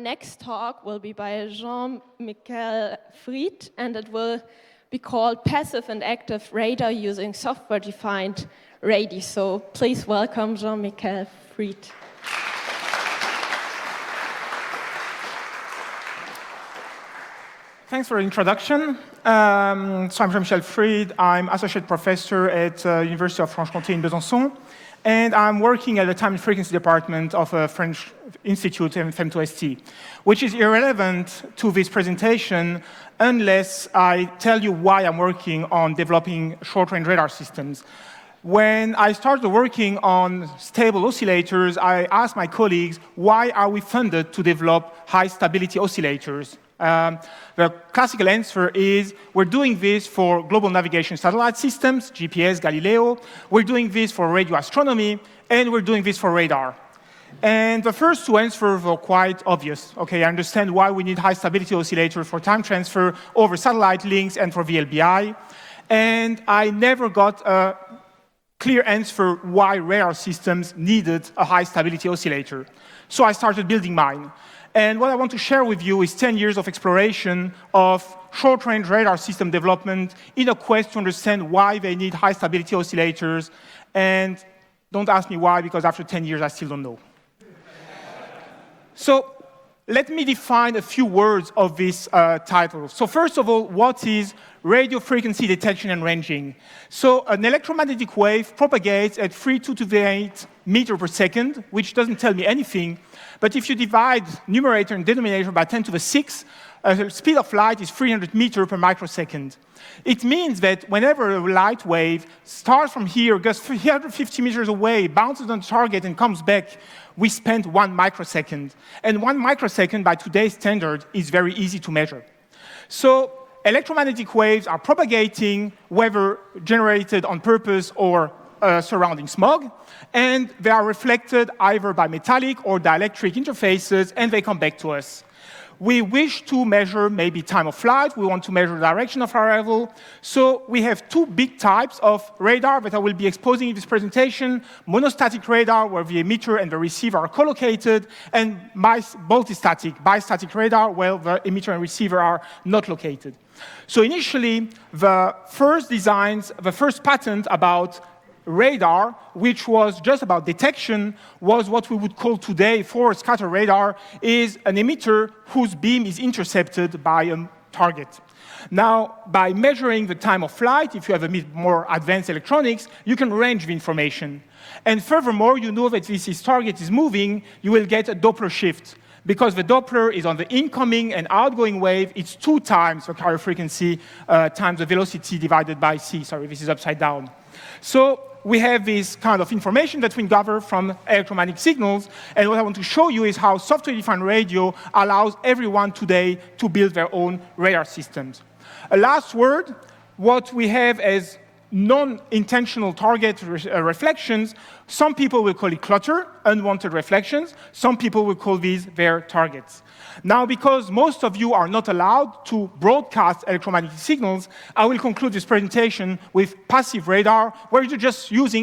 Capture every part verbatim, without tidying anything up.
next talk will be by Jean-Michel Fried, and it will be called Passive and Active Radar Using Software-Defined Radio. So please welcome Jean-Michel Fried. Thanks for the introduction. Um, so I'm Jean-Michel Fried. I'm associate professor at uh, University of Franche-Comté in Besançon, and I'm working at the time and frequency department of a French institute, F M two S T, which is irrelevant to this presentation unless I tell you why I'm working on developing short-range radar systems. When I started working on stable oscillators, I asked my colleagues, why are we funded to develop high-stability oscillators? Um, the classical answer is we're doing this for global navigation satellite systems, G P S, Galileo. We're doing this for radio astronomy, and we're doing this for radar. And the first two answers were quite obvious. Okay, I understand why we need high-stability oscillators for time transfer over satellite links and for V L B I. And I never got a clear answer why radar systems needed a high-stability oscillator. So I started building mine. And what I want to share with you is ten years of exploration of short-range radar system development in a quest to understand why they need high-stability oscillators. And don't ask me why, because after ten years, I still don't know. So let me define a few words of this uh, title. So first of all, what is radio frequency detection and ranging? So an electromagnetic wave propagates at three thousand two hundred twenty-eight meters per second, which doesn't tell me anything. But if you divide numerator and denominator by ten to the sixth, uh, the speed of light is three hundred meters per microsecond. It means that whenever a light wave starts from here, goes three hundred fifty meters away, bounces on the target, and comes back, we spend one microsecond. And one microsecond, by today's standard, is very easy to measure. So electromagnetic waves are propagating, whether generated on purpose or uh, surrounding smog, and they are reflected either by metallic or dielectric interfaces, and they come back to us. We wish to measure maybe time of flight. We want to measure the direction of arrival. So we have two big types of radar that I will be exposing in this presentation. Monostatic radar, where the emitter and the receiver are collocated, and multistatic, bistatic radar, where the emitter and receiver are not located. So initially, the first designs, the first patent about radar, which was just about detection, was what we would call today for scatter radar, is an emitter whose beam is intercepted by a target. Now, by measuring the time of flight, if you have a bit more advanced electronics, you can range the information. And furthermore, you know that if this target is moving, you will get a Doppler shift. Because the Doppler is on the incoming and outgoing wave, it's two times the carrier frequency uh, times the velocity divided by c. Sorry, this is upside down. So we have this kind of information that we gather from electromagnetic signals, and what I want to show you is how software-defined radio allows everyone today to build their own radar systems. A last word, what we have as non-intentional target re uh, reflections, some people will call it clutter, unwanted reflections. Some people will call these their targets. Now, because most of you are not allowed to broadcast electromagnetic signals, I will conclude this presentation with passive radar, where you're just using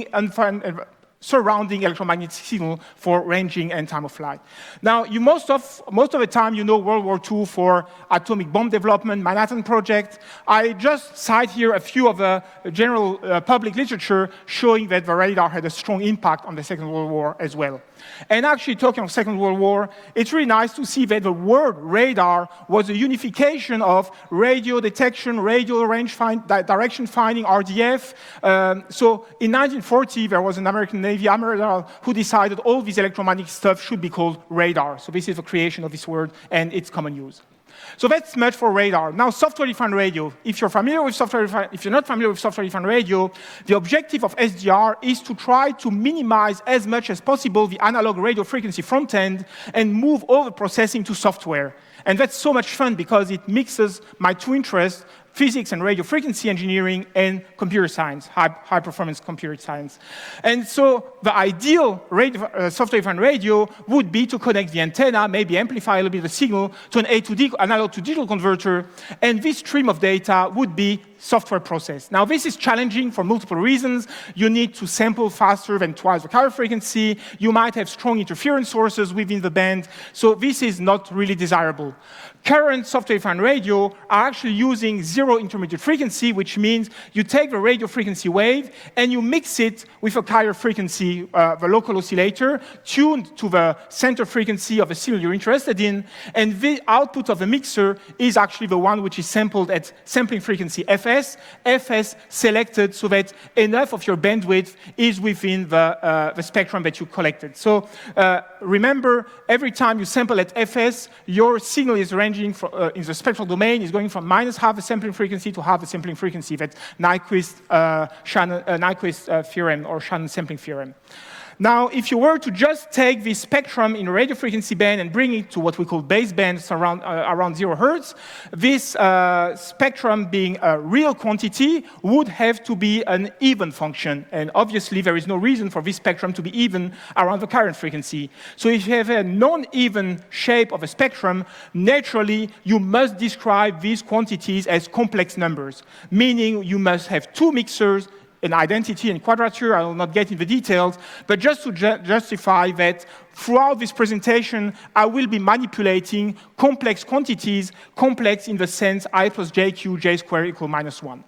surrounding electromagnetic signal for ranging and time of flight. Now, you most of, most of the time, you know World War Two for atomic bomb development, Manhattan Project. I just cite here a few of the general uh, public literature showing that the radar had a strong impact on the Second World War as well. And actually, talking of Second World War, it's really nice to see that the word radar was a unification of radio detection, radio range find, di direction finding, R D F. Um, so in nineteen forty, there was an American Navy admiral who decided all this electromagnetic stuff should be called radar. So this is the creation of this word and its common use. So that's much for radar. Now, software-defined radio. If you're familiar with software, if you're not familiar with software-defined radio, the objective of S D R is to try to minimize as much as possible the analog radio frequency front end and move all the processing to software. And that's so much fun because it mixes my two interests, physics and radio frequency engineering, and computer science, high, high performance computer science. And so the ideal radio, uh, software-defined radio would be to connect the antenna, maybe amplify a little bit the signal to an A to D analog to digital converter, and this stream of data would be software processed. Now, this is challenging for multiple reasons. You need to sample faster than twice the carrier frequency. You might have strong interference sources within the band. So this is not really desirable. Current software-defined radio are actually using zero intermediate frequency, which means you take the radio frequency wave and you mix it with a carrier frequency, uh, the local oscillator, tuned to the center frequency of the signal you're interested in, and the output of the mixer is actually the one which is sampled at sampling frequency F S, F S selected so that enough of your bandwidth is within the, uh, the spectrum that you collected. So uh, remember, every time you sample at F S, your signal is ranging For, uh, in the spectral domain is going from minus half the sampling frequency to half the sampling frequency. That's Nyquist, uh, Shannon, uh, Nyquist uh, theorem or Shannon sampling theorem. Now, if you were to just take this spectrum in a radio frequency band and bring it to what we call basebands around, uh, around zero hertz, this uh, spectrum being a real quantity would have to be an even function. And obviously, there is no reason for this spectrum to be even around the current frequency. So if you have a non-even shape of a spectrum, naturally, you must describe these quantities as complex numbers, meaning you must have two mixers, an identity and quadrature. I will not get into the details, but just to ju justify that throughout this presentation, I will be manipulating complex quantities, complex in the sense I plus jq, j squared equal minus one.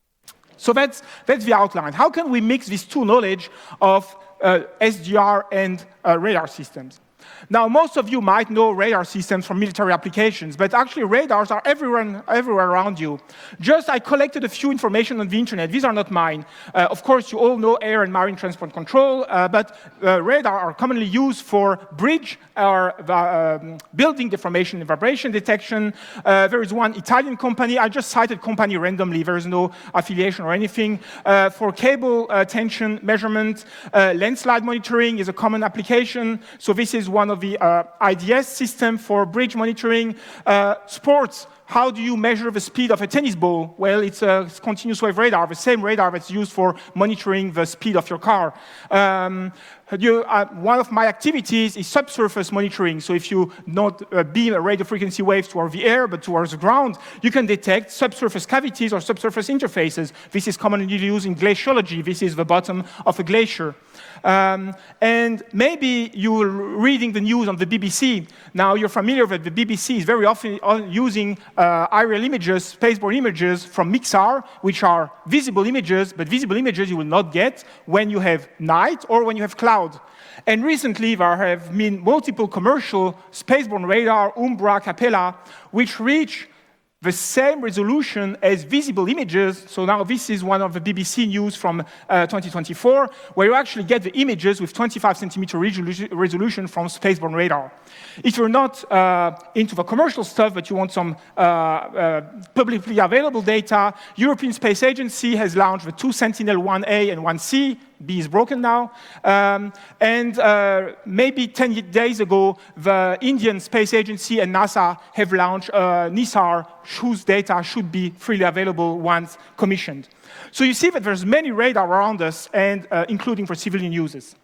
So that's, that's the outline. How can we mix these two knowledge of uh, S D R and uh, radar systems? Now, most of you might know radar systems from military applications, but actually radars are everywhere, everywhere around you. Just I collected a few information on the internet. These are not mine. Uh, of course, you all know air and marine transport control, uh, but uh, radar are commonly used for bridge or uh, um, building deformation and vibration detection. Uh, there is one Italian company. I just cited company randomly. There is no affiliation or anything. Uh, for cable uh, tension measurement, uh, landslide monitoring is a common application. So this is one of the uh, I D S system for bridge monitoring. Uh, sports, how do you measure the speed of a tennis ball? Well, it's a continuous wave radar, the same radar that's used for monitoring the speed of your car. Um, you, uh, one of my activities is subsurface monitoring. So if you not uh, beam a radio frequency wave towards the air, but towards the ground, you can detect subsurface cavities or subsurface interfaces. This is commonly used in glaciology. This is the bottom of a glacier. Um, and maybe you're reading the news on the B B C. Now, you're familiar with the B B C is very often using uh, aerial images, spaceborne images from MIXAR, which are visible images, but visible images you will not get when you have night or when you have cloud. And recently, there have been multiple commercial spaceborne radar, Umbra, Capella, which reach the same resolution as visible images. So now this is one of the B B C news from uh, twenty twenty-four, where you actually get the images with twenty-five centimeter resolution from spaceborne radar. If you're not uh, into the commercial stuff, but you want some uh, uh, publicly available data, European Space Agency has launched the two Sentinel one A and one C. B is broken now. Um, and uh, maybe ten days ago, the Indian Space Agency and NASA have launched uh, NISAR, whose data should be freely available once commissioned. So you see that there's many radar around us, and uh, including for civilian uses.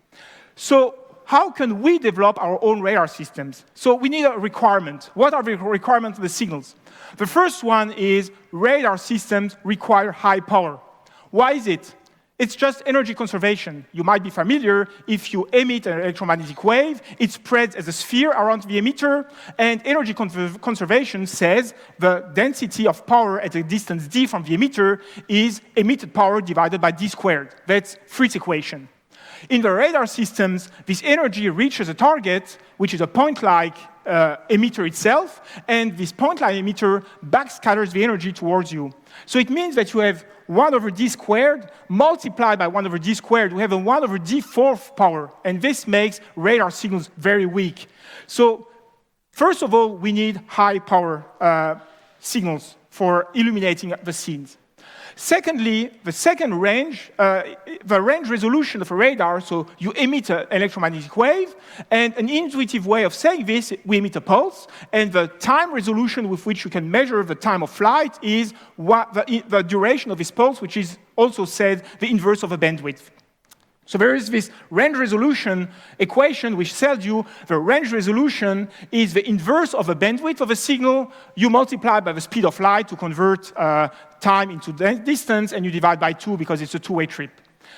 So how can we develop our own radar systems? So we need a requirement. What are the requirements of the signals? The first one is radar systems require high power. Why is it? It's just energy conservation. You might be familiar, if you emit an electromagnetic wave, it spreads as a sphere around the emitter, and energy conservation says the density of power at a distance d from the emitter is emitted power divided by d squared. That's Fritz's equation. In the radar systems, this energy reaches a target, which is a point-like uh, emitter itself, and this point-like emitter backscatters the energy towards you. So it means that you have one over d squared multiplied by one over d squared. We have a one over d fourth power, and this makes radar signals very weak. So first of all, we need high power uh, signals for illuminating the scenes. Secondly, the second range, uh, the range resolution of a radar, so you emit an electromagnetic wave, and an intuitive way of saying this, we emit a pulse, and the time resolution with which you can measure the time of flight is what the, the duration of this pulse, which is also said the inverse of a bandwidth. So there is this range resolution equation which tells you the range resolution is the inverse of the bandwidth of a signal. You multiply by the speed of light to convert uh, time into distance, and you divide by two because it's a two-way trip.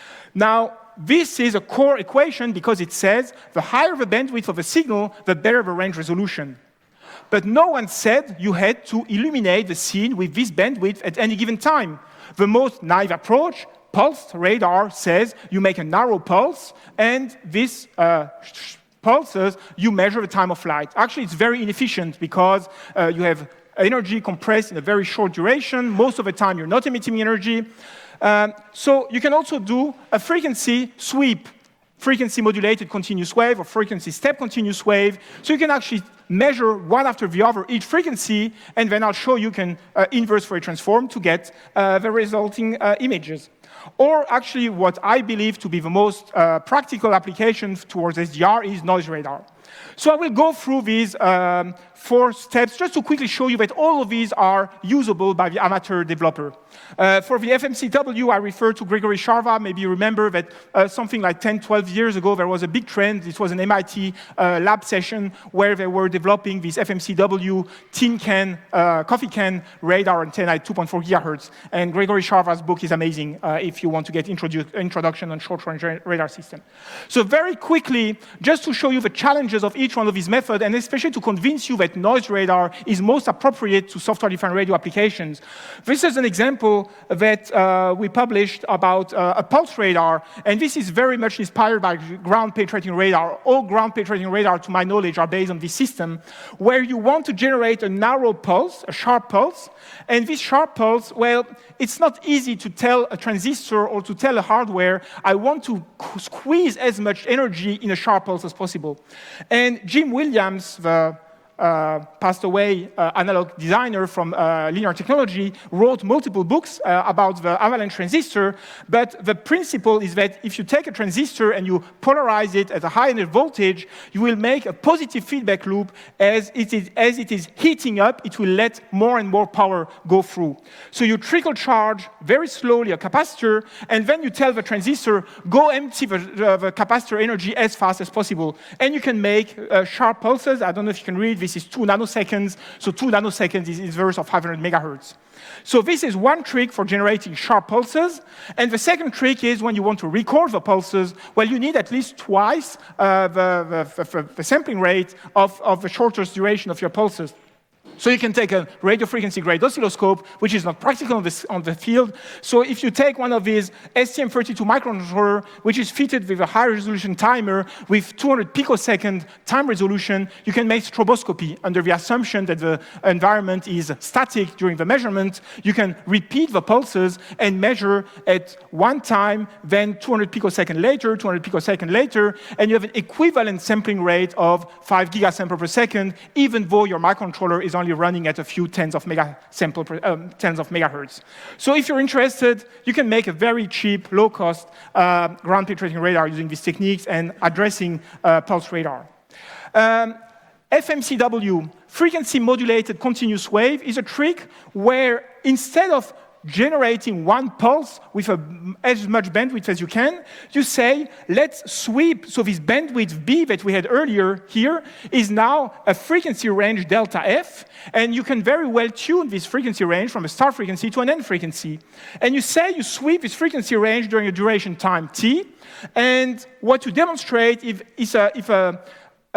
Now, this is a core equation because it says the higher the bandwidth of a signal, the better the range resolution. But no one said you had to illuminate the scene with this bandwidth at any given time. The most naive approach, pulsed radar, says you make a narrow pulse, and this uh, pulses, you measure the time of flight. Actually, it's very inefficient because uh, you have energy compressed in a very short duration. Most of the time, you're not emitting energy. Um, so you can also do a frequency sweep, frequency modulated continuous wave or frequency step continuous wave. So you can actually measure one after the other each frequency, and then I'll show you can uh, inverse Fourier transform to get uh, the resulting uh, images. Or actually what I believe to be the most uh, practical application towards S D R is noise radar. So I will go through these um, four steps just to quickly show you that all of these are usable by the amateur developer. Uh, for the F M C W, I refer to Gregory Sharva. Maybe you remember that uh, something like ten, twelve years ago, there was a big trend. This was an M I T uh, lab session where they were developing this F M C W tin can, uh, coffee can radar antenna at two point four gigahertz. And Gregory Sharva's book is amazing uh, if you want to get introdu- introduction on short-range radar system. So very quickly, just to show you the challenges of each one of these methods, and especially to convince you that noise radar is most appropriate to software-defined radio applications. This is an example that uh, we published about uh, a pulse radar, and this is very much inspired by ground-penetrating radar. All ground-penetrating radar, to my knowledge, are based on this system, where you want to generate a narrow pulse, a sharp pulse, and this sharp pulse, well, it's not easy to tell a transistor or to tell a hardware, I want to squeeze as much energy in a sharp pulse as possible. And Jim Williams, the Uh, passed away uh, analog designer from uh, linear technology, wrote multiple books uh, about the avalanche transistor, but the principle is that if you take a transistor and you polarize it at a high energy voltage, you will make a positive feedback loop. As it is, as it is heating up, it will let more and more power go through. So you trickle charge very slowly a capacitor, and then you tell the transistor, go empty the, the, the capacitor energy as fast as possible. And you can make uh, sharp pulses. I don't know if you can read this. Is two nanoseconds, so two nanoseconds is inverse of five hundred megahertz. So this is one trick for generating sharp pulses, and the second trick is when you want to record the pulses, well, you need at least twice uh, the, the, the, the sampling rate of, of the shortest duration of your pulses. So you can take a radio frequency grade oscilloscope, which is not practical on, this, on the field. So if you take one of these S T M thirty-two microcontroller, which is fitted with a high resolution timer with two hundred picosecond time resolution, you can make stroboscopy under the assumption that the environment is static during the measurement. You can repeat the pulses and measure at one time, then two hundred picosecond later, two hundred picosecond later, and you have an equivalent sampling rate of five gigasamples per second, even though your microcontroller is only running at a few tens of mega sample per, um, tens of megahertz. So if you're interested, you can make a very cheap, low-cost uh, ground-penetrating radar using these techniques and addressing uh, pulse radar. Um, F M C W, frequency modulated continuous wave, is a trick where instead of generating one pulse with a, as much bandwidth as you can, you say, let's sweep, so this bandwidth B that we had earlier here is now a frequency range delta F, and you can very well tune this frequency range from a start frequency to an end frequency. And you say you sweep this frequency range during a duration time T, and what you demonstrate if, is a, if a A,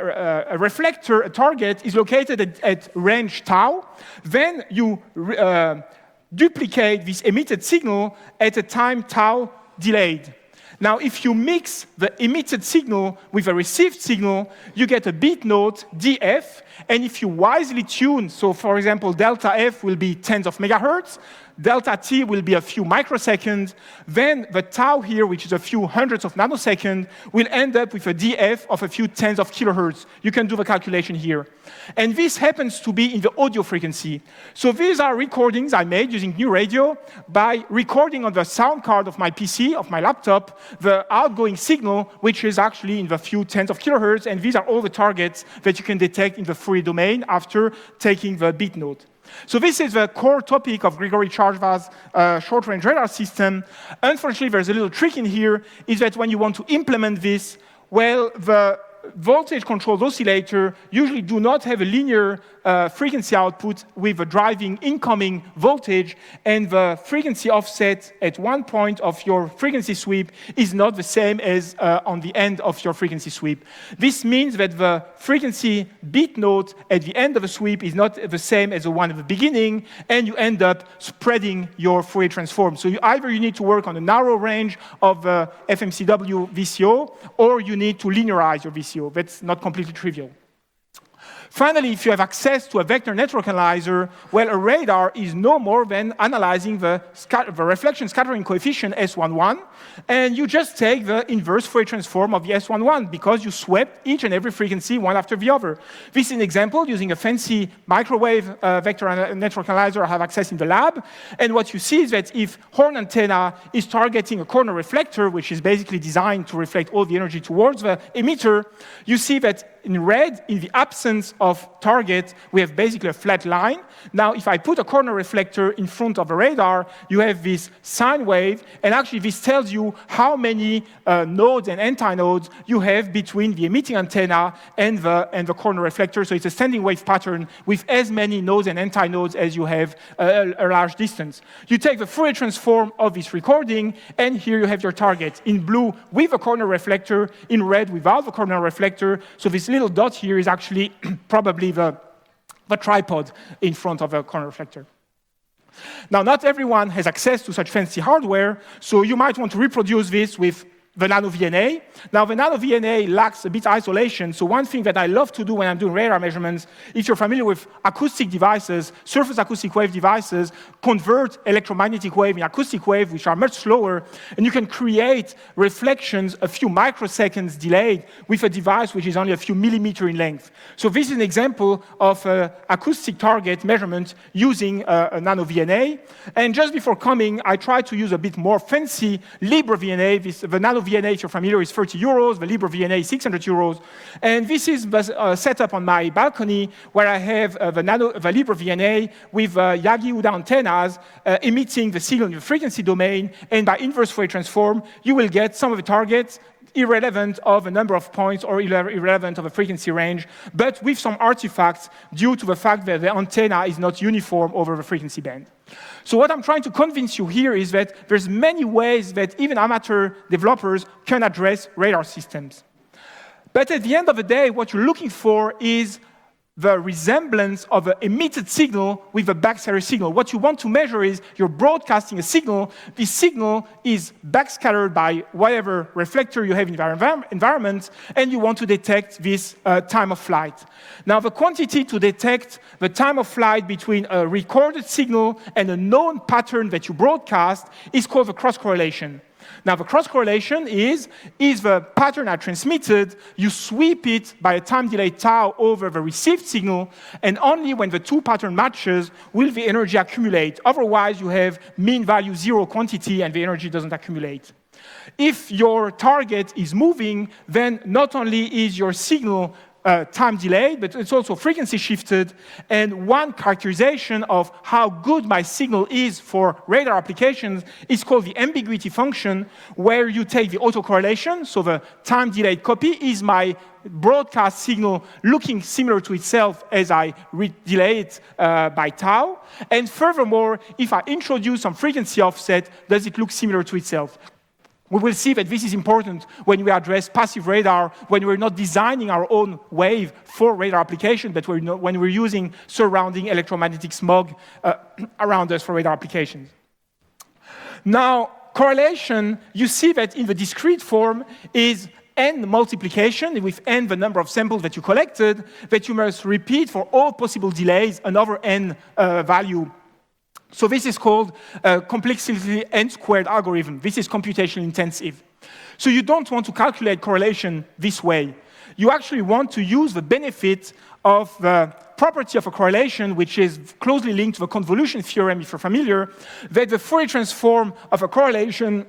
a, a reflector, a target, is located at, at range tau, then you uh, duplicate this emitted signal at a time tau delayed. Now, if you mix the emitted signal with a received signal, you get a beat note, D F, And if you wisely tune, so for example, delta F will be tens of megahertz, delta T will be a few microseconds, then the tau here, which is a few hundreds of nanoseconds, will end up with a D F of a few tens of kilohertz. You can do the calculation here. And this happens to be in the audio frequency. So these are recordings I made using New Radio by recording on the sound card of my P C, of my laptop, the outgoing signal, which is actually in the few tens of kilohertz, and these are all the targets that you can detect in the Fourier domain after taking the bit node. So this is the core topic of Grigory Charva's uh, short-range radar system. Unfortunately, there's a little trick in here, is that when you want to implement this, well, the voltage-controlled oscillator usually do not have a linear uh, frequency output with a driving incoming voltage, and the frequency offset at one point of your frequency sweep is not the same as uh, on the end of your frequency sweep. This means that the frequency bit node at the end of a sweep is not the same as the one at the beginning, and you end up spreading your Fourier transform. So you, either you need to work on a narrow range of uh, F M C W V C O, or you need to linearize your V C O. That's not completely trivial. Finally, if you have access to a vector network analyzer, well, a radar is no more than analyzing the, the reflection scattering coefficient S eleven, and you just take the inverse Fourier transform of the S eleven because you swept each and every frequency one after the other. This is an example using a fancy microwave uh, vector network analyzer I have access in the lab, and what you see is that if horn antenna is targeting a corner reflector, which is basically designed to reflect all the energy towards the emitter, you see that in red, in the absence of target, we have basically a flat line. Now, if I put a corner reflector in front of a radar, you have this sine wave, and actually this tells you how many uh, nodes and antinodes you have between the emitting antenna and the, and the corner reflector. So it's a standing wave pattern with as many nodes and antinodes as you have a, a large distance. You take the Fourier transform of this recording, and here you have your target. In blue, with a corner reflector, in red, without the corner reflector. So this little dot here is actually probably the, the tripod in front of a corner reflector. Now, not everyone has access to such fancy hardware, so you might want to reproduce this with the Nano V N A. Now, the Nano V N A lacks a bit isolation, so one thing that I love to do when I'm doing radar measurements, if you're familiar with acoustic devices, surface acoustic wave devices, convert electromagnetic wave in acoustic wave, which are much slower, and you can create reflections a few microseconds delayed with a device which is only a few millimeters in length. So this is an example of uh, acoustic target measurement using uh, a Nano V N A. And just before coming, I tried to use a bit more fancy Libre V N A. This, the Nano V N A, if you're familiar, is thirty euros. The Libre V N A is six hundred euros. And this is uh, set up on my balcony where I have uh, the, Nano, the Libre V N A with uh, Yagi-Uda antennas uh, emitting the signal in the frequency domain. And by inverse Fourier transform, you will get some of the targets irrelevant of a number of points or irrelevant of a frequency range, but with some artifacts due to the fact that the antenna is not uniform over the frequency band. So what I'm trying to convince you here is that there's many ways that even amateur developers can address radar systems. But at the end of the day, what you're looking for is the resemblance of an emitted signal with a backscatter signal. What you want to measure is you're broadcasting a signal. This signal is backscattered by whatever reflector you have in the envir environment, and you want to detect this uh, time of flight. Now, the quantity to detect the time of flight between a recorded signal and a known pattern that you broadcast is called the cross-correlation. Now, the cross-correlation is, is the pattern I transmitted, you sweep it by a time delay tau over the received signal, and only when the two pattern matches will the energy accumulate. Otherwise, you have mean value zero quantity and the energy doesn't accumulate. If your target is moving, then not only is your signal Uh, time delayed, but it's also frequency shifted. And one characterization of how good my signal is for radar applications is called the ambiguity function, where you take the autocorrelation, so the time delayed copy is my broadcast signal looking similar to itself as I delay it uh, by tau. And furthermore, if I introduce some frequency offset, does it look similar to itself? We will see that this is important when we address passive radar, when we're not designing our own wave for radar application, but we're not, when we're using surrounding electromagnetic smog uh, around us for radar applications. Now, correlation, you see that in the discrete form is n multiplication, with n the number of samples that you collected, that you must repeat for all possible delays another n uh, value. So this is called a complexity n squared algorithm. This is computationally intensive. So you don't want to calculate correlation this way. You actually want to use the benefit of the property of a correlation, which is closely linked to the convolution theorem, if you're familiar, that the Fourier transform of a correlation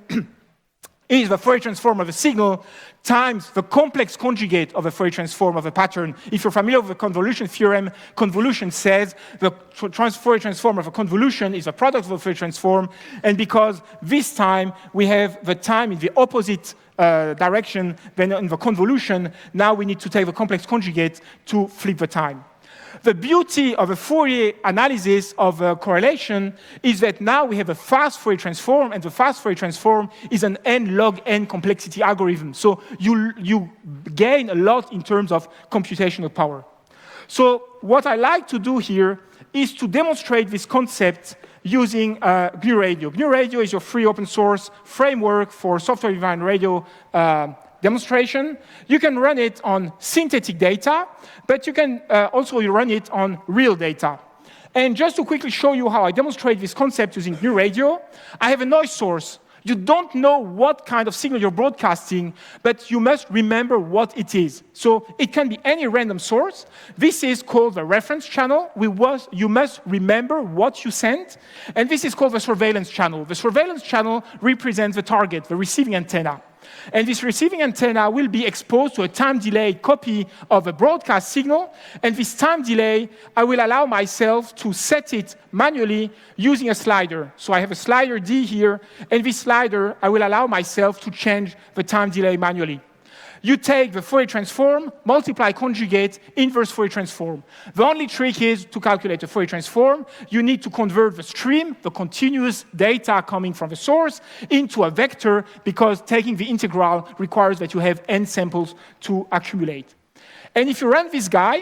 is the Fourier transform of a signal times the complex conjugate of the Fourier transform of a pattern. If you're familiar with the convolution theorem, convolution says the trans Fourier transform of a convolution is a product of the Fourier transform, and because this time we have the time in the opposite uh, direction than in the convolution, now we need to take the complex conjugate to flip the time. The beauty of a Fourier analysis of a correlation is that now we have a fast Fourier transform, and the fast Fourier transform is an n log n complexity algorithm. So you, you gain a lot in terms of computational power. So what I like to do here is to demonstrate this concept using uh, G N U Radio. G N U Radio is your free open source framework for software-defined radio uh, demonstration. You can run it on synthetic data, but you can uh, also run it on real data. And just to quickly show you how I demonstrate this concept using G N U Radio, I have a noise source. You don't know what kind of signal you're broadcasting, but you must remember what it is. So it can be any random source. This is called the reference channel. We was, you must remember what you sent. And this is called the surveillance channel. The surveillance channel represents the target, the receiving antenna. And this receiving antenna will be exposed to a time-delayed copy of a broadcast signal. And this time delay, I will allow myself to set it manually using a slider. So I have a slider D here, and this slider, I will allow myself to change the time delay manually. You take the Fourier transform, multiply conjugate, inverse Fourier transform. The only trick is to calculate the Fourier transform. You need to convert the stream, the continuous data coming from the source, into a vector, because taking the integral requires that you have n samples to accumulate. And if you run this guy,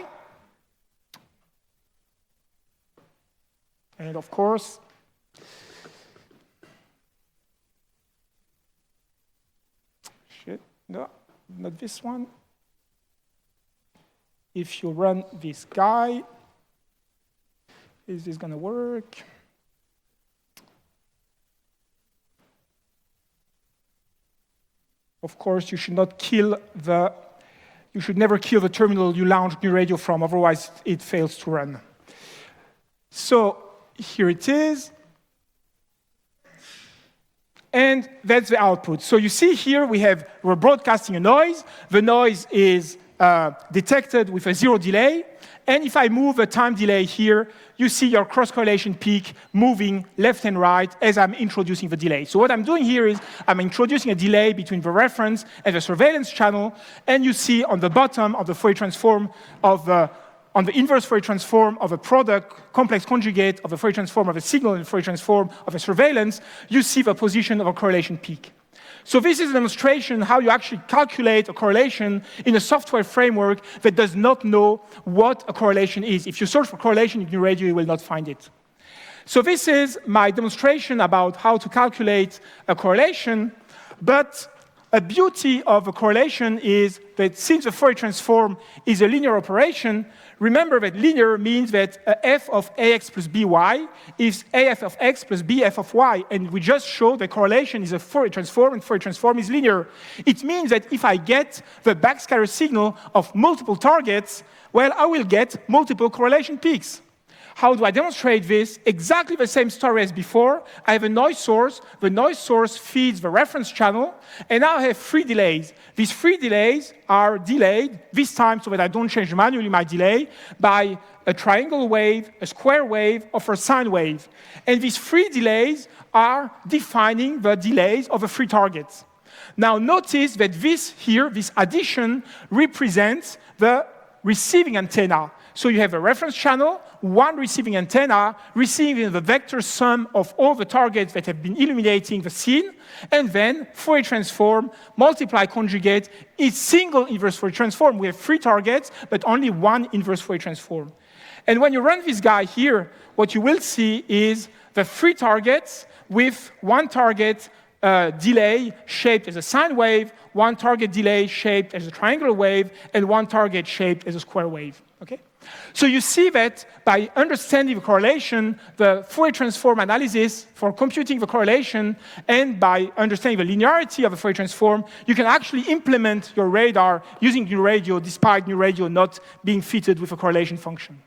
and of course, shit, no. Not this one. If you run this guy, is this going to work? Of course, you should not kill the, you should never kill the terminal you launch G N U Radio from, otherwise it fails to run. So here it is. And that's the output. So you see here we have, we're broadcasting a noise. The noise is uh, detected with a zero delay. And if I move a time delay here, you see your cross-correlation peak moving left and right as I'm introducing the delay. So what I'm doing here is I'm introducing a delay between the reference and the surveillance channel. And you see on the bottom of the Fourier transform of the on the inverse Fourier transform of a product, complex conjugate of a Fourier transform of a signal and Fourier transform of a surveillance, you see the position of a correlation peak. So this is a demonstration how you actually calculate a correlation in a software framework that does not know what a correlation is. If you search for correlation in G N U Radio, you will not find it. So this is my demonstration about how to calculate a correlation, but a beauty of a correlation is that since the Fourier transform is a linear operation, remember that linear means that f of ax plus by is af of x plus bf of y, and we just showed that correlation is a Fourier transform, and Fourier transform is linear. It means that if I get the backscatter signal of multiple targets, well, I will get multiple correlation peaks. How do I demonstrate this? Exactly the same story as before. I have a noise source. The noise source feeds the reference channel, and now I have three delays. These three delays are delayed, this time so that I don't change manually my delay, by a triangle wave, a square wave, or a sine wave. And these three delays are defining the delays of the three targets. Now notice that this here, this addition, represents the receiving antenna. So you have a reference channel, one receiving antenna, receiving the vector sum of all the targets that have been illuminating the scene, and then Fourier transform, multiply conjugate, each single inverse Fourier transform. We have three targets, but only one inverse Fourier transform. And when you run this guy here, what you will see is the three targets with one target uh, delay shaped as a sine wave, one target delay shaped as a triangular wave, and one target shaped as a square wave. Okay? So you see that by understanding the correlation, the Fourier transform analysis for computing the correlation, and by understanding the linearity of the Fourier transform, you can actually implement your radar using new radio, despite new radio not being fitted with a correlation function.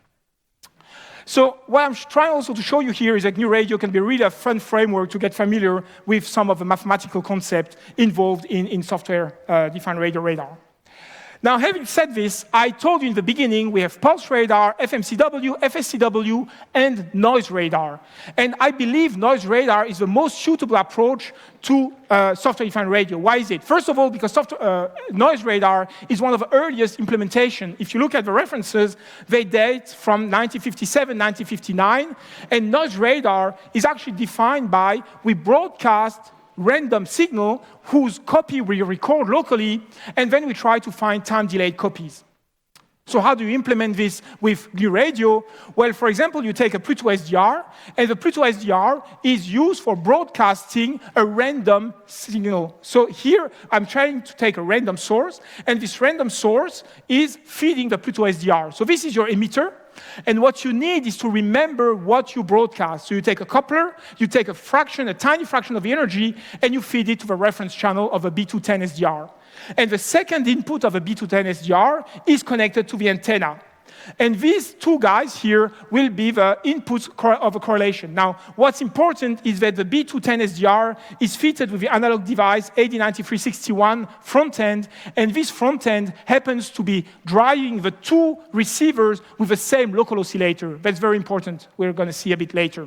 So what I'm trying also to show you here is that new radio can be really a fun framework to get familiar with some of the mathematical concepts involved in, in software-defined uh, radio radar. Now, having said this, I told you in the beginning we have pulse radar, F M C W, F S C W, and noise radar. And I believe noise radar is the most suitable approach to uh, software-defined radio. Why is it? First of all, because software, uh, noise radar is one of the earliest implementation. If you look at the references, they date from nineteen fifty-seven, nineteen fifty-nine, and noise radar is actually defined by we broadcast random signal whose copy we record locally, and then we try to find time-delayed copies. So how do you implement this with new radio? Well, for example, you take a Pluto S D R, and the Pluto S D R is used for broadcasting a random signal. So here, I'm trying to take a random source, and this random source is feeding the Pluto S D R. So this is your emitter. And what you need is to remember what you broadcast. So you take a coupler, you take a fraction, a tiny fraction of the energy, and you feed it to the reference channel of a B two ten S D R. And the second input of a B two ten S D R is connected to the antenna. And these two guys here will be the inputs of a correlation. Now, what's important is that the B two ten S D R is fitted with the analog device A D nine three six one front end, and this front end happens to be driving the two receivers with the same local oscillator. That's very important. We're going to see a bit later.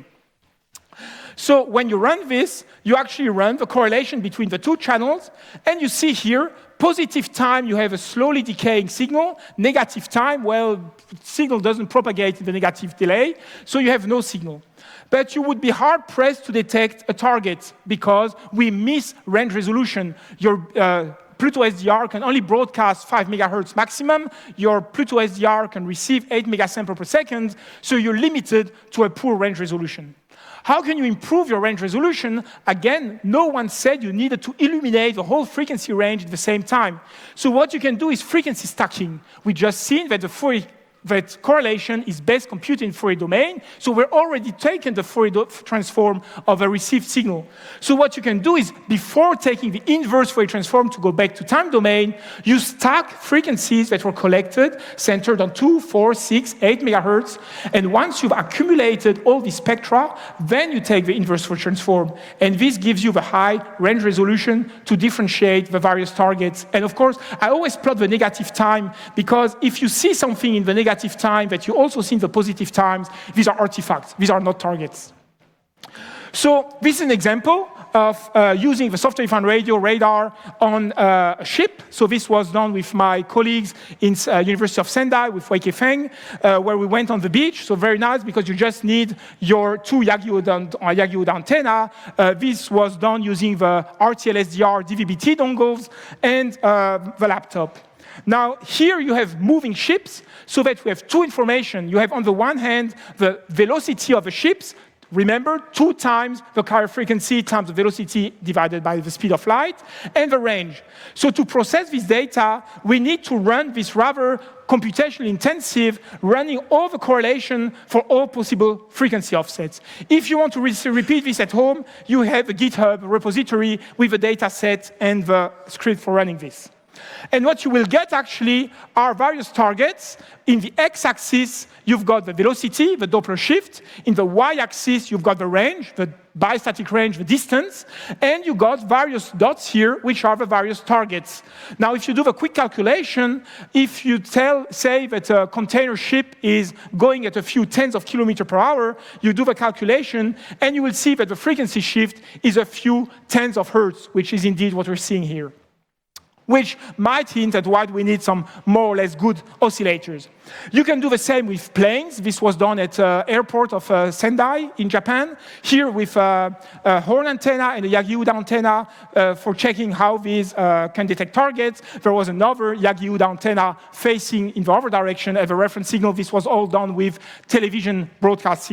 So when you run this, you actually run the correlation between the two channels, and you see here, positive time, you have a slowly decaying signal. Negative time, well, signal doesn't propagate in the negative delay, so you have no signal. But you would be hard-pressed to detect a target because we miss range resolution. Your uh, Pluto S D R can only broadcast five megahertz maximum. Your Pluto S D R can receive eight megasamples per second, so you're limited to a poor range resolution. How can you improve your range resolution? Again, no one said you needed to illuminate the whole frequency range at the same time. So what you can do is frequency stacking. We just seen that the Fourier that correlation is best computed in Fourier domain, so we're already taking the Fourier transform of a received signal. So what you can do is, before taking the inverse Fourier transform to go back to time domain, you stack frequencies that were collected, centered on two, four, six, eight megahertz, and once you've accumulated all the spectra, then you take the inverse Fourier transform, and this gives you the high range resolution to differentiate the various targets. And of course, I always plot the negative time, because if you see something in the negative time that you also see in the positive times, these are artifacts, these are not targets. So this is an example of uh, using the software-defined radio radar on uh, a ship. So this was done with my colleagues in uh, University of Sendai with Wei Kefeng, uh, where we went on the beach. So very nice, because you just need your two Yagi-Uda antenna. Uh, this was done using the R T L S D R D V B T dongles and uh, the laptop. Now, here you have moving ships, so that we have two information. You have, on the one hand, the velocity of the ships. Remember, two times the carrier frequency times the velocity divided by the speed of light, and the range. So to process this data, we need to run this rather computationally intensive, running all the correlation for all possible frequency offsets. If you want to re repeat this at home, you have a GitHub repository with the data set and the script for running this. And what you will get, actually, are various targets. In the x-axis, you've got the velocity, the Doppler shift. In the y-axis, you've got the range, the biostatic range, the distance. And you got various dots here, which are the various targets. Now, if you do the quick calculation, if you tell, say that a container ship is going at a few tens of kilometers per hour, you do the calculation, and you will see that the frequency shift is a few tens of hertz, which is indeed what we're seeing here, which might hint at why we need some more or less good oscillators. You can do the same with planes. This was done at the uh, airport of uh, Sendai in Japan, here with uh, a horn antenna and a Yagi-Uda antenna uh, for checking how these uh, can detect targets. There was another Yagi-Uda antenna facing in the other direction as a reference signal. This was all done with television broadcast signals.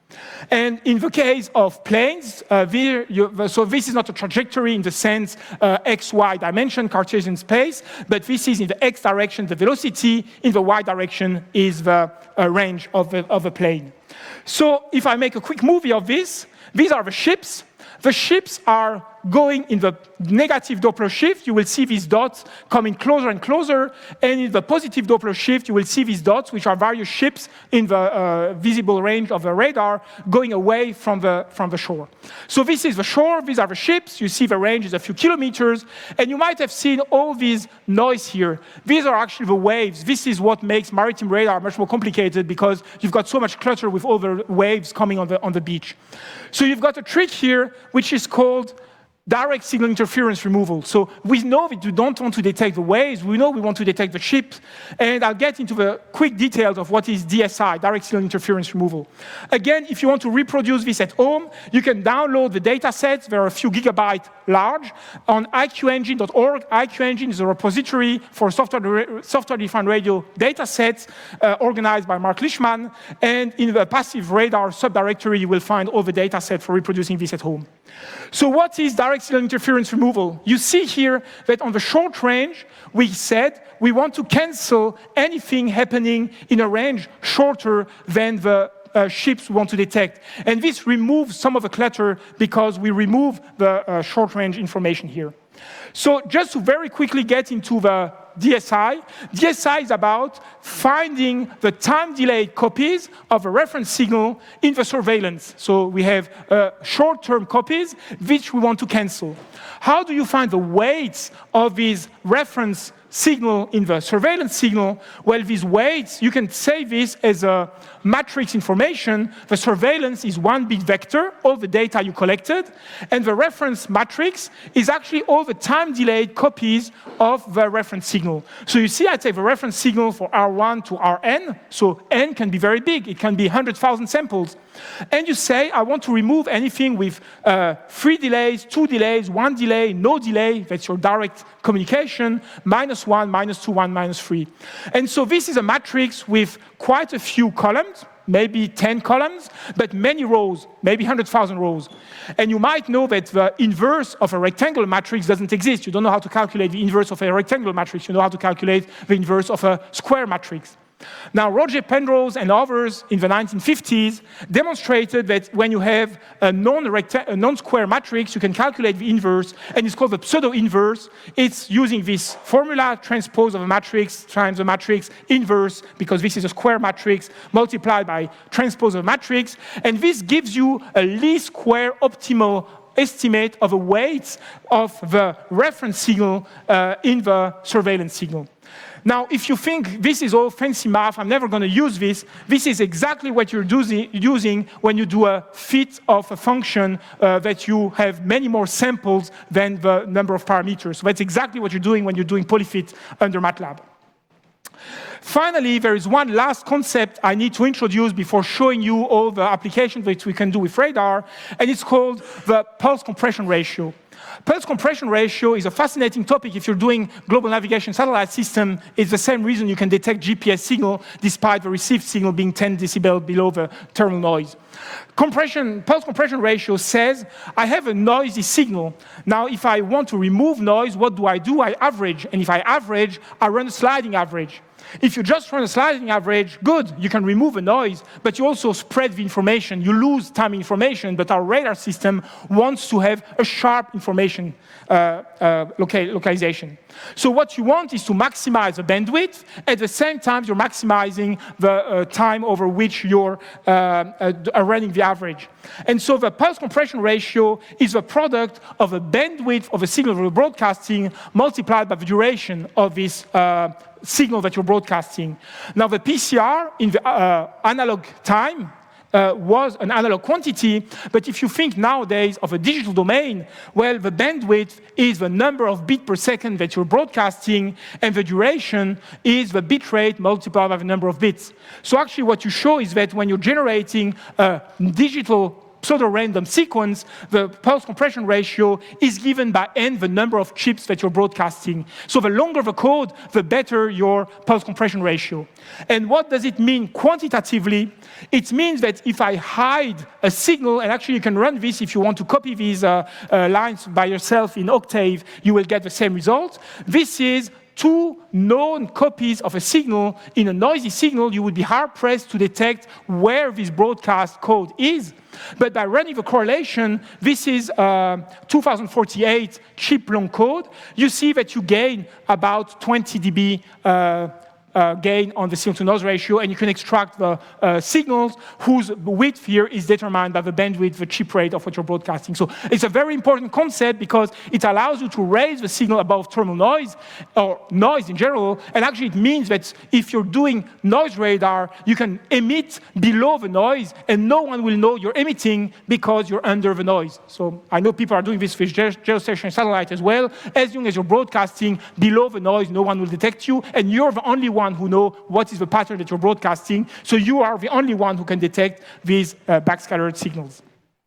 And in the case of planes, uh, the, you, so this is not a trajectory in the sense uh, x, y dimension, Cartesian space, but this is in the x direction, the velocity, in the y direction is the uh, range of the, of the plane. So if I make a quick movie of this, these are the ships. The ships are going in the negative Doppler shift. You will see these dots coming closer and closer. And in the positive Doppler shift, you will see these dots, which are various ships in the uh, visible range of the radar, going away from the, from the shore. So this is the shore. These are the ships. You see the range is a few kilometers. And you might have seen all this noise here. These are actually the waves. This is what makes maritime radar much more complicated, because you've got so much clutter with all the waves coming on the, on the beach. So you've got a trick here, which is called direct signal interference removal. So we know that we don't want to detect the waves, we know we want to detect the ships, and I'll get into the quick details of what is D S I, direct signal interference removal. Again, if you want to reproduce this at home, you can download the data sets, there are a few gigabytes large, on I Q engine dot org. I Q engine is a repository for software, software-defined radio data sets uh, organized by Mark Leishman, and in the passive radar subdirectory, you will find all the data set for reproducing this at home. So what is direct signal interference removal? You see here that on the short range, we said we want to cancel anything happening in a range shorter than the uh, ships we want to detect. And this removes some of the clutter because we remove the uh, short range information here. So just to very quickly get into the D S I, D S I is about finding the time-delayed copies of a reference signal in the surveillance. So we have uh, short-term copies, which we want to cancel. How do you find the weights of these reference signal in the surveillance signal? Well, these weights, you can say this as a matrix information. The surveillance is one bit vector, all the data you collected, and the reference matrix is actually all the time-delayed copies of the reference signal. So you see, I take the reference signal for R one to R n, so n can be very big, it can be one hundred thousand samples. And you say, I want to remove anything with uh, three delays, two delays, one delay, no delay, that's your direct communication, minus one, minus two, one, minus three. And so this is a matrix with quite a few columns, maybe ten columns, but many rows, maybe one hundred thousand rows. And you might know that the inverse of a rectangular matrix doesn't exist. You don't know how to calculate the inverse of a rectangular matrix. You know how to calculate the inverse of a square matrix. Now, Roger Penrose and others in the nineteen fifties demonstrated that when you have a non-square matrix, you can calculate the inverse, and it's called the pseudo-inverse. It's using this formula, transpose of a matrix times the matrix inverse, because this is a square matrix, multiplied by transpose of a matrix, and this gives you a least square optimal estimate of the weights of the reference signal uh, in the surveillance signal. Now, if you think this is all fancy math, I'm never going to use this, this is exactly what you're doing, using when you do a fit of a function uh, that you have many more samples than the number of parameters. So that's exactly what you're doing when you're doing polyfit under MATLAB. Finally, there is one last concept I need to introduce before showing you all the applications that we can do with radar, and it's called the pulse compression ratio. Pulse compression ratio is a fascinating topic if you're doing global navigation satellite system. It's the same reason you can detect G P S signal despite the received signal being ten decibels below the terminal noise. Compression, pulse compression ratio says I have a noisy signal. Now, if I want to remove noise, what do I do? I average, and if I average, I run a sliding average. If you just run a sliding average, good, you can remove a noise, but you also spread the information. You lose time information, but our radar system wants to have a sharp information uh, uh, loca localization. So what you want is to maximize the bandwidth. At the same time, you're maximizing the uh, time over which you're uh, uh, running the average. And so the pulse compression ratio is the product of the bandwidth of a signal we're broadcasting multiplied by the duration of this uh, signal that you're broadcasting. Now, the P C R in the uh, analog time uh, was an analog quantity, but if you think nowadays of a digital domain, well, the bandwidth is the number of bits per second that you're broadcasting, and the duration is the bit rate multiplied by the number of bits. So actually what you show is that when you're generating a digital pseudo-random sequence, the pulse compression ratio is given by n, the number of chips that you're broadcasting. So the longer the code, the better your pulse compression ratio. And what does it mean quantitatively? It means that if I hide a signal, and actually you can run this if you want to copy these uh, uh, lines by yourself in Octave, you will get the same result. This is two known copies of a signal. In a noisy signal, you would be hard-pressed to detect where this broadcast code is. But by running the correlation, this is uh, two thousand forty-eight chip-long code, you see that you gain about twenty decibels uh, Uh, gain on the signal-to-noise ratio, and you can extract the uh, signals whose width here is determined by the bandwidth, the chip rate of what you're broadcasting. So it's a very important concept because it allows you to raise the signal above thermal noise, or noise in general, and actually it means that if you're doing noise radar, you can emit below the noise, and no one will know you're emitting because you're under the noise. So I know people are doing this with ge geostationary satellite as well. As long as you're broadcasting below the noise, no one will detect you, and you're the only one who know what is the pattern that you're broadcasting, so you are the only one who can detect these uh, backscattered signals.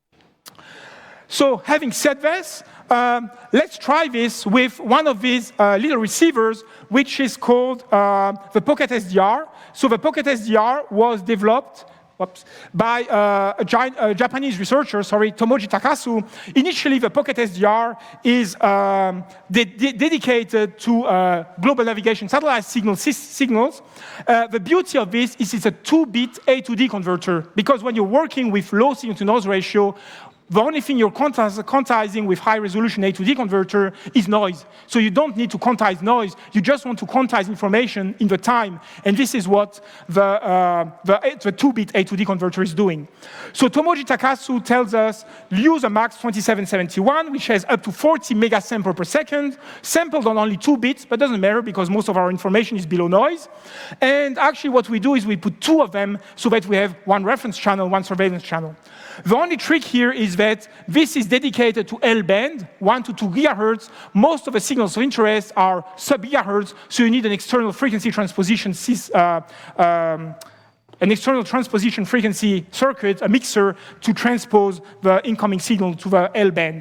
So having said this, um, let's try this with one of these uh, little receivers, which is called uh, the Pocket S D R. So the Pocket S D R was developed Whoops, by uh, a, giant, a Japanese researcher, sorry, Tomoji Takasu. Initially, the Pocket S D R is um, de de dedicated to uh, global navigation satellite signal signals. Uh, the beauty of this is it's a two-bit A to D converter, because when you're working with low signal-to-noise ratio, the only thing you're quantizing with high-resolution A to D converter is noise. So you don't need to quantize noise. You just want to quantize information in the time. And this is what the, uh, the, the two-bit A to D converter is doing. So Tomoji Takasu tells us, use a MAX twenty-seven seventy-one, which has up to forty megasamples per second, sampled on only two bits, but doesn't matter because most of our information is below noise. And actually what we do is we put two of them so that we have one reference channel, one surveillance channel. The only trick here is that this is dedicated to L-band, one to two gigahertz. Most of the signals of interest are sub-gigahertz, so you need an external frequency transposition, uh, um, an external transposition frequency circuit, a mixer, to transpose the incoming signal to the L-band.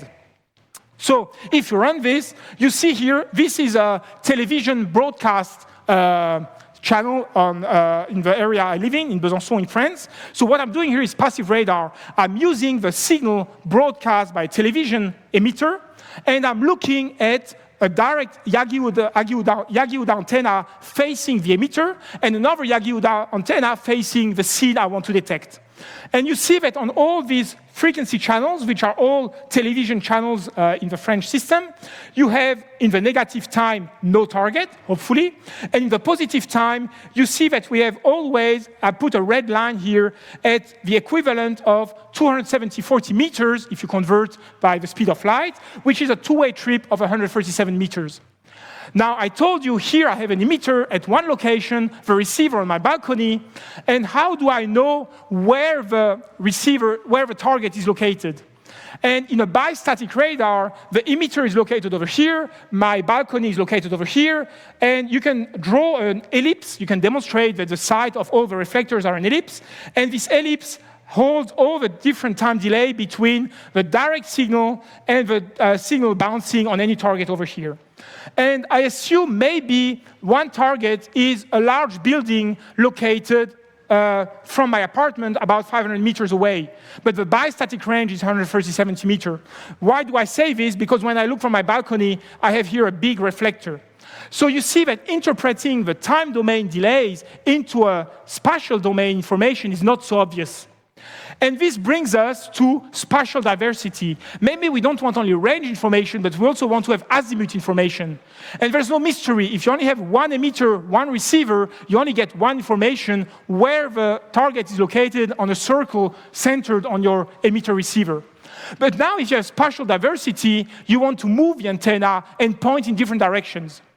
So if you run this, you see here, this is a television broadcast uh, channel on, uh, in the area I live in, in Besançon, in France. So what I'm doing here is passive radar. I'm using the signal broadcast by a television emitter, and I'm looking at a direct Yagi-Uda, Yagi-Uda, Yagi-Uda antenna facing the emitter, and another Yagi-Uda antenna facing the scene I want to detect. And you see that on all these frequency channels, which are all television channels uh, in the French system, you have, in the negative time, no target, hopefully. And in the positive time, you see that we have always, I put a red line here, at the equivalent of two hundred seventy forty meters, if you convert by the speed of light, which is a two-way trip of one hundred thirty-seven meters. Now, I told you here I have an emitter at one location, the receiver on my balcony, and how do I know where the receiver, where the target is located? And in a bistatic radar, the emitter is located over here, my balcony is located over here, and you can draw an ellipse. You can demonstrate that the site of all the reflectors are an ellipse, and this ellipse holds all the different time delay between the direct signal and the uh, signal bouncing on any target over here. And I assume maybe one target is a large building located uh, from my apartment about five hundred meters away. But the bistatic range is one hundred thirty-seven meters. Why do I say this? Because when I look from my balcony, I have here a big reflector. So you see that interpreting the time domain delays into a spatial domain information is not so obvious. And this brings us to spatial diversity. Maybe we don't want only range information, but we also want to have azimuth information. And there's no mystery. If you only have one emitter, one receiver, you only get one information where the target is located on a circle centered on your emitter receiver. But now if you have spatial diversity, you want to move the antenna and point in different directions.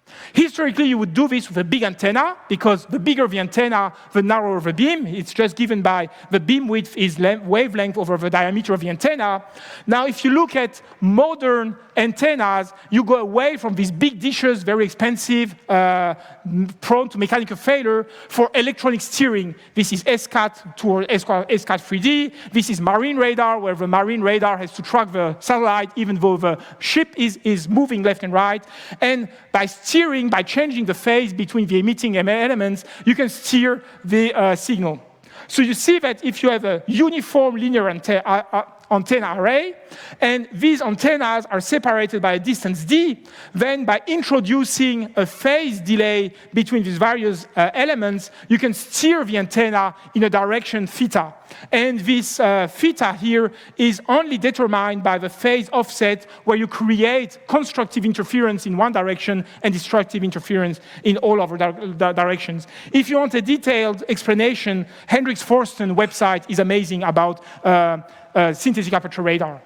Historically, you would do this with a big antenna, because the bigger the antenna, the narrower the beam. It's just given by the beam width is wavelength over the diameter of the antenna. Now, if you look at modern antennas, you go away from these big dishes, very expensive, uh, prone to mechanical failure, for electronic steering. This is S CAT toward S CAT three D. This is marine radar, where the marine radar has to track the satellite, even though the ship is, is moving left and right. And by steering, by changing the phase between the emitting elements, you can steer the uh, signal. So you see that if you have a uniform linear ante uh, uh, antenna array, and these antennas are separated by a distance d, then by introducing a phase delay between these various uh, elements, you can steer the antenna in a direction theta. And this uh, theta here is only determined by the phase offset, where you create constructive interference in one direction and destructive interference in all other di directions. If you want a detailed explanation, Hendrix Forsten website is amazing about uh, uh, synthetic aperture radar.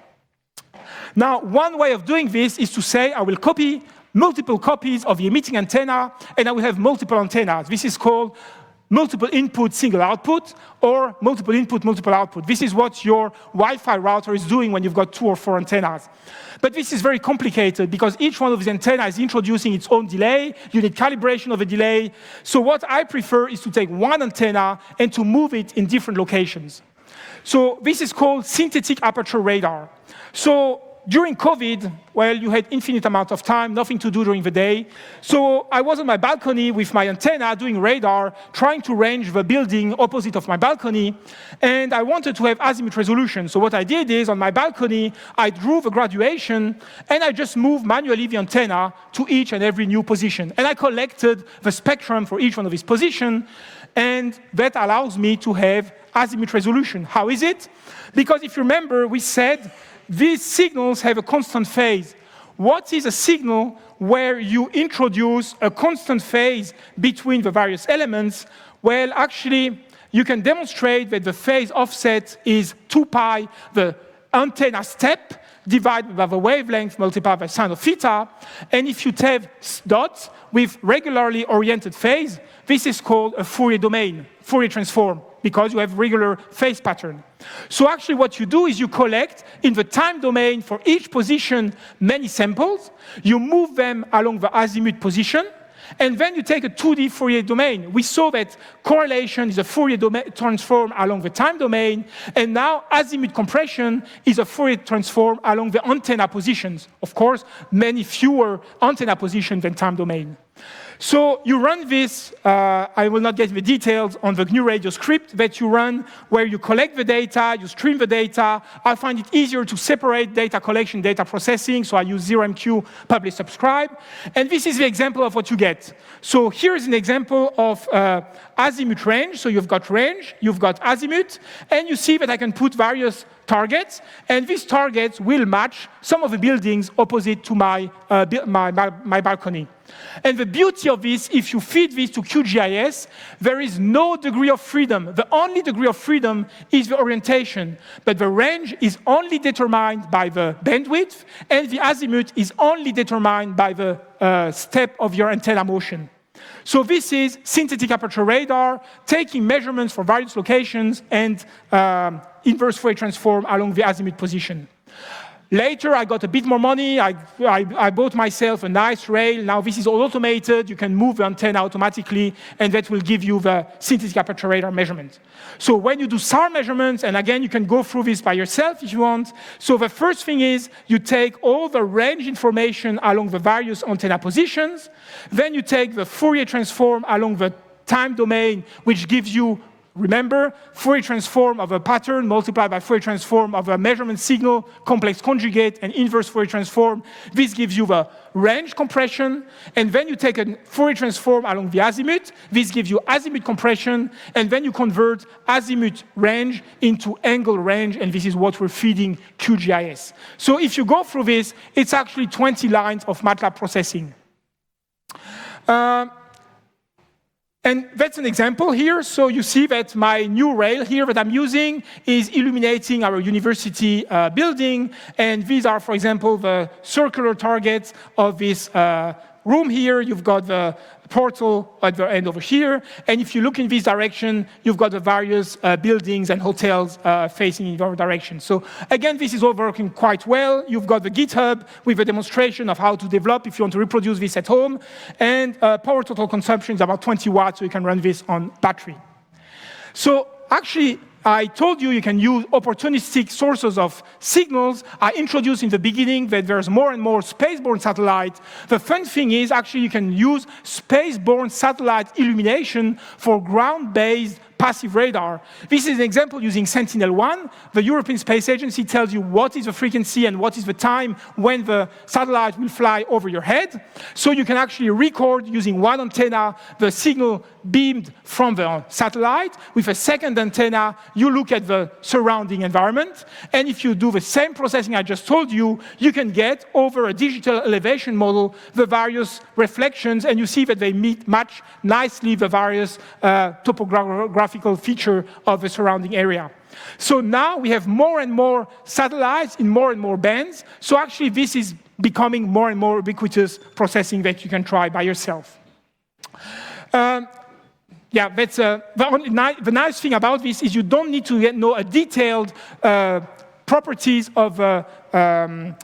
Now, one way of doing this is to say, I will copy multiple copies of the emitting antenna, and I will have multiple antennas. This is called multiple input, single output, or multiple input, multiple output. This is what your Wi-Fi router is doing when you've got two or four antennas. But this is very complicated, because each one of these antennas is introducing its own delay. You need calibration of a delay. So what I prefer is to take one antenna and to move it in different locations. So this is called synthetic aperture radar. So during COVID, well, you had infinite amount of time, nothing to do during the day. So I was on my balcony with my antenna doing radar, trying to range the building opposite of my balcony, and I wanted to have azimuth resolution. So what I did is, on my balcony, I drew the graduation, and I just moved manually the antenna to each and every new position. And I collected the spectrum for each one of these positions, and that allows me to have azimuth resolution. How is it? Because if you remember, we said these signals have a constant phase. What is a signal where you introduce a constant phase between the various elements? Well, actually, you can demonstrate that the phase offset is two pi, the antenna step, divided by the wavelength multiplied by sine of theta. And if you have dots with regularly oriented phase, this is called a Fourier domain, Fourier transform, because you have regular phase pattern. So actually what you do is you collect in the time domain for each position many samples, you move them along the azimuth position, and then you take a two D Fourier domain. We saw that correlation is a Fourier transform along the time domain, and now azimuth compression is a Fourier transform along the antenna positions. Of course, many fewer antenna positions than time domain. So you run this, uh, I will not get the details on the G N U Radio script that you run, where you collect the data, you stream the data. I find it easier to separate data collection, data processing, so I use zero M Q, publish, subscribe. And this is the example of what you get. So here's an example of uh, azimuth range. So you've got range, you've got azimuth, and you see that I can put various targets, and these targets will match some of the buildings opposite to my, uh, my, my, my balcony. And the beauty of this, if you feed this to Q G I S, there is no degree of freedom. The only degree of freedom is the orientation, but the range is only determined by the bandwidth, and the azimuth is only determined by the uh, step of your antenna motion. So this is synthetic aperture radar, taking measurements for various locations and um, inverse Fourier transform along the azimuth position. Later, I got a bit more money. I, I, I bought myself a nice rail. Now this is all automated. You can move the antenna automatically, and that will give you the synthetic aperture radar measurement. So when you do S A R measurements, and again, you can go through this by yourself if you want. So the first thing is you take all the range information along the various antenna positions. Then you take the Fourier transform along the time domain, which gives you, remember, Fourier transform of a pattern multiplied by Fourier transform of a measurement signal, complex conjugate, and inverse Fourier transform. This gives you the range compression, and then you take a Fourier transform along the azimuth. This gives you azimuth compression, and then you convert azimuth range into angle range, and this is what we're feeding Q G I S. So if you go through this, it's actually twenty lines of MATLAB processing. Uh, And that's an example here. So you see that my new rail here that I'm using is illuminating our university uh, building. And these are, for example, the circular targets of this uh, room here, you've got the portal at the end over here, and if you look in this direction, you've got the various uh, buildings and hotels uh, facing in your direction. So again, this is all working quite well. You've got the GitHub with a demonstration of how to develop if you want to reproduce this at home, and uh, power total consumption is about twenty watts, so you can run this on battery. So actually, I told you you can use opportunistic sources of signals. I introduced in the beginning that there's more and more spaceborne satellites. The fun thing is actually you can use spaceborne satellite illumination for ground-based passive radar. This is an example using Sentinel one. The European Space Agency tells you what is the frequency and what is the time when the satellite will fly over your head. So you can actually record using one antenna the signal beamed from the satellite. With a second antenna, you look at the surrounding environment. And if you do the same processing I just told you, you can get over a digital elevation model the various reflections, and you see that they meet match nicely the various uh, topographic feature of the surrounding area. So now we have more and more satellites in more and more bands. So actually this is becoming more and more ubiquitous processing that you can try by yourself. Um, yeah, that's uh, the, only ni the nice thing about this is you don't need to get, know a detailed uh, properties of uh, um,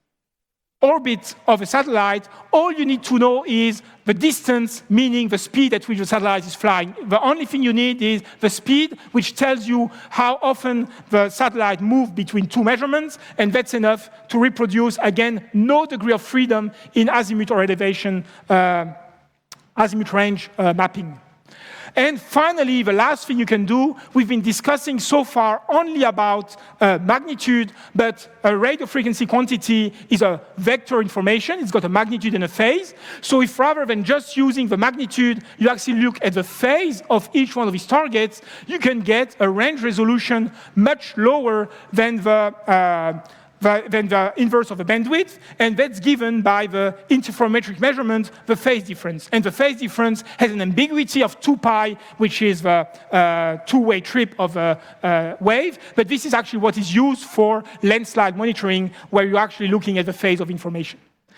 orbit of a satellite. All you need to know is the distance, meaning the speed at which the satellite is flying. The only thing you need is the speed, which tells you how often the satellite moves between two measurements, and that's enough to reproduce, again, no degree of freedom in azimuth or elevation, uh, azimuth range uh, mapping. And finally, the last thing you can do, we've been discussing so far only about uh, magnitude, but a radio frequency quantity is a vector information. It's got a magnitude and a phase. So if rather than just using the magnitude, you actually look at the phase of each one of these targets, you can get a range resolution much lower than the uh, than the inverse of the bandwidth, and that's given by the interferometric measurement, the phase difference. And the phase difference has an ambiguity of two pi, which is the uh, two-way trip of a uh, wave, but this is actually what is used for landslide monitoring, where you're actually looking at the phase of information.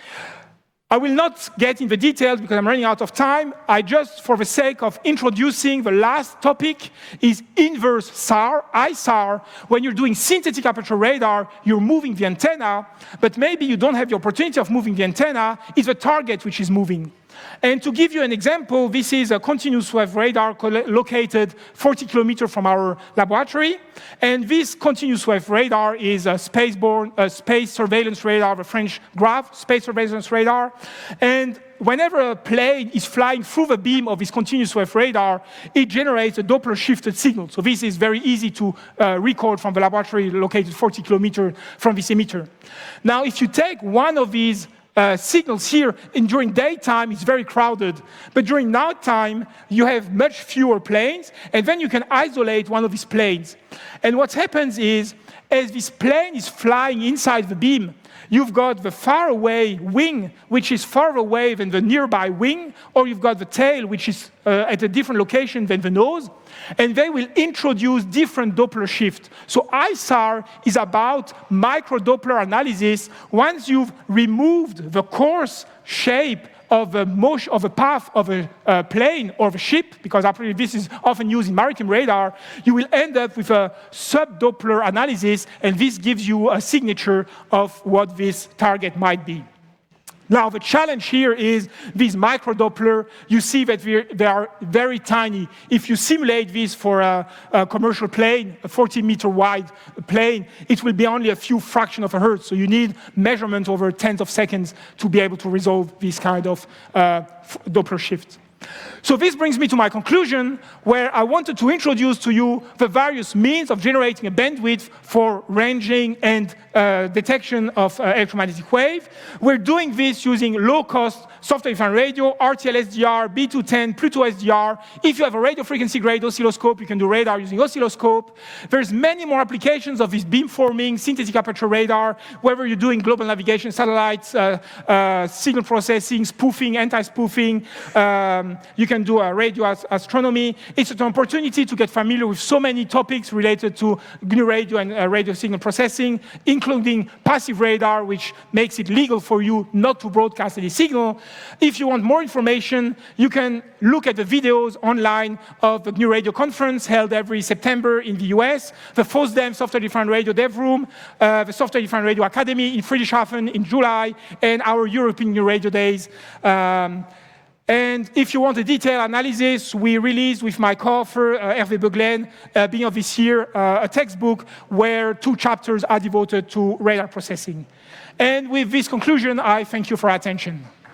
I will not get in the details because I'm running out of time. I just, for the sake of introducing the last topic, is inverse S A R, I S A R. When you're doing synthetic aperture radar, you're moving the antenna, but maybe you don't have the opportunity of moving the antenna. It's the target which is moving. And to give you an example, this is a continuous wave radar located forty kilometers from our laboratory. And this continuous wave radar is a spaceborne, a space surveillance radar, the French GRAV, space surveillance radar. And whenever a plane is flying through the beam of this continuous wave radar, it generates a Doppler shifted signal. So this is very easy to uh, record from the laboratory located forty kilometers from this emitter. Now, if you take one of these Uh, signals here, and during daytime it's very crowded, but during nighttime you have much fewer planes, and then you can isolate one of these planes. And what happens is, as this plane is flying inside the beam, you've got the far away wing, which is farther away than the nearby wing, or you've got the tail, which is uh, at a different location than the nose, and they will introduce different Doppler shift. So I S A R is about micro-Doppler analysis. Once you've removed the course shape of a motion, of a path of a uh, plane or of a ship, because apparently this is often used in maritime radar, you will end up with a sub-Doppler analysis, and this gives you a signature of what this target might be. Now, the challenge here is these micro-Doppler. You see that they are very tiny. If you simulate this for a, a commercial plane, a forty meter wide plane, it will be only a few fraction of a hertz. So you need measurement over tens of seconds to be able to resolve this kind of uh, Doppler shift. So this brings me to my conclusion, where I wanted to introduce to you the various means of generating a bandwidth for ranging and uh, detection of uh, electromagnetic wave. We're doing this using low-cost software-defined radio, R T L S D R, B two ten, Pluto S D R. If you have a radio frequency grade oscilloscope, you can do radar using oscilloscope. There's many more applications of this beamforming, synthetic aperture radar, whether you're doing global navigation, satellites, uh, uh, signal processing, spoofing, anti-spoofing, uh, um, you can do a radio as astronomy. It's an opportunity to get familiar with so many topics related to G N U radio and uh, radio signal processing, including passive radar, which makes it legal for you not to broadcast any signal. If you want more information, you can look at the videos online of the G N U Radio Conference held every September in the U S, the FOSDEM Software-Defined Radio Dev Room, uh, the Software-Defined Radio Academy in Friedrichshafen in July, and our European G N U Radio Days. Um, and if you want a detailed analysis, we released with my co-author, uh, Hervé Beuglen, uh, beginning of this year, uh, a textbook where two chapters are devoted to radar processing. And with this conclusion, I thank you for your attention.